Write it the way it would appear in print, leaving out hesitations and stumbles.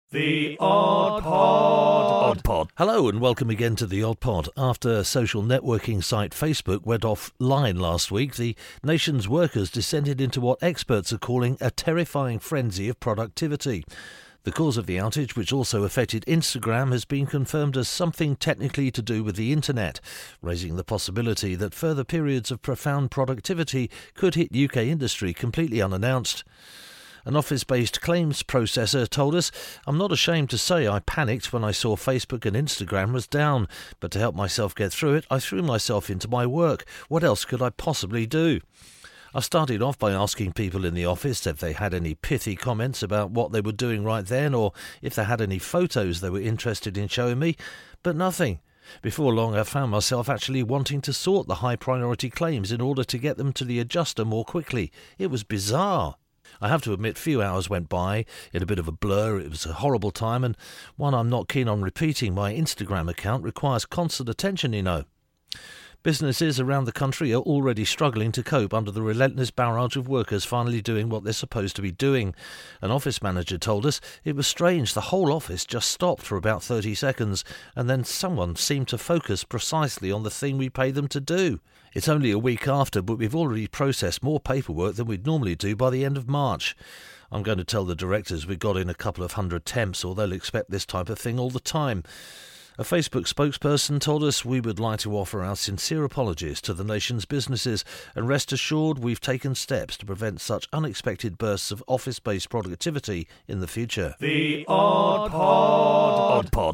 The Odd Pod. Odd Pod. Hello and welcome again to The Odd Pod. After social networking site Facebook went offline last week, the nation's workers descended into what experts are calling a terrifying frenzy of productivity. The cause of the outage, which also affected Instagram, has been confirmed as something technically to do with the internet, raising the possibility that further periods of profound productivity could hit UK industry completely unannounced. An office-based claims processor told us, "I'm not ashamed to say I panicked when I saw Facebook and Instagram was down, but to help myself get through it, I threw myself into my work. What else could I possibly do?" I started off by asking people in the office if they had any pithy comments about what they were doing right then, or if they had any photos they were interested in showing me, but nothing. Before long, I found myself actually wanting to sort the high-priority claims in order to get them to the adjuster more quickly. It was bizarre. I have to admit, few hours went by in a bit of a blur. It was a horrible time, and one I'm not keen on repeating. My Instagram account requires constant attention, you know. Businesses around the country are already struggling to cope under the relentless barrage of workers finally doing what they're supposed to be doing. An office manager told us it was strange. The whole office just stopped for about 30 seconds, and then someone seemed to focus precisely on the thing we pay them to do. It's only a week after, but we've already processed more paperwork than we'd normally do by the end of March. I'm going to tell the directors we got in a couple of hundred temps, or they'll expect this type of thing all the time. A Facebook spokesperson told us we would like to offer our sincere apologies to the nation's businesses, and rest assured we've taken steps to prevent such unexpected bursts of office-based productivity in the future. The Odd Pod. Odd Pod.